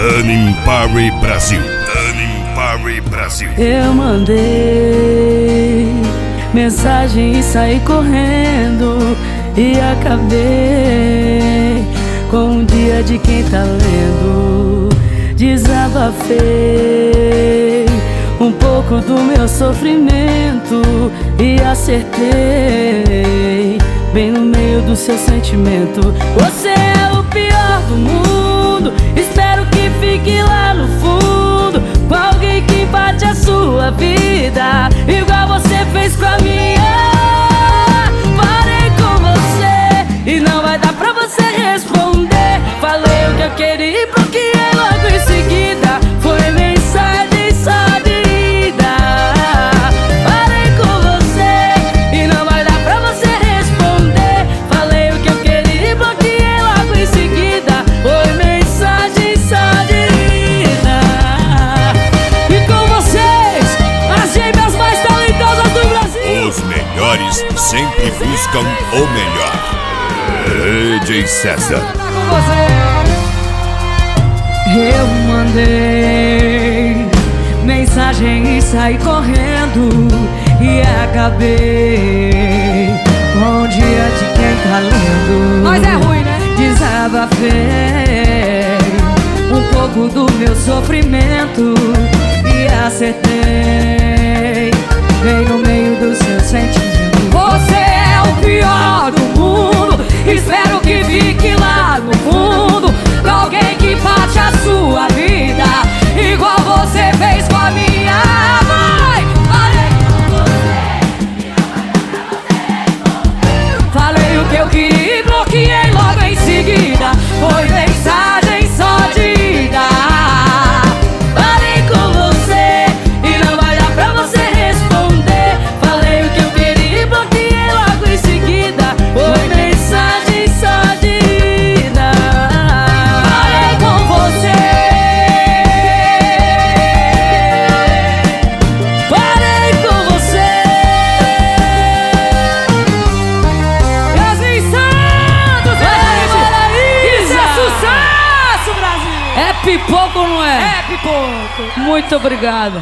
Anime Party Brasil. Anime Party Brasil. Eu mandei mensagem e saí correndo e acabei com o dia de quem tá lendo. Desabafei um pouco do meu sofrimento e acertei bem no meio do seu sentimento. Você é o pior do mundo, espero que fique lá no fundo, com alguém que bate a sua vida igual você fez com a minha. Parei com você e não vai dar pra você responder. Falei o que eu queria e bloqueei logo em seguida. Foi mensagem só de ida. Parei com você e não vai dar pra você responder. Falei o que eu queria e bloqueei logo em seguida. Foi mensagem só de ida. E com vocês, as gêmeas mais talentosas do Brasil. Os melhores sempre buscam o melhor. DJ César. Eu mandei mensagem e saí correndo e acabei com o dia de quem tá lendo. Mas é ruim, né? Desabafei um pouco do meu sofrimento e acertei bem no meio do seu sentimento. Você é o pior do mundo, espero que fique lá no fundo, com alguém que bate a sua vida igual você fez com a minha. Vai! Falei o que eu queria e bloqueei logo em seguida. Foi mensagem só de ida. Falei com você e não vai dar pra você responder. Falei o que eu queria e bloqueei logo em seguida. Foi mensagem só de ida. Falei com você. Falei com você. Yasmin Santos, isso é sucesso, Brasil! É pipoca ou não é? É pipoco. Muito obrigado.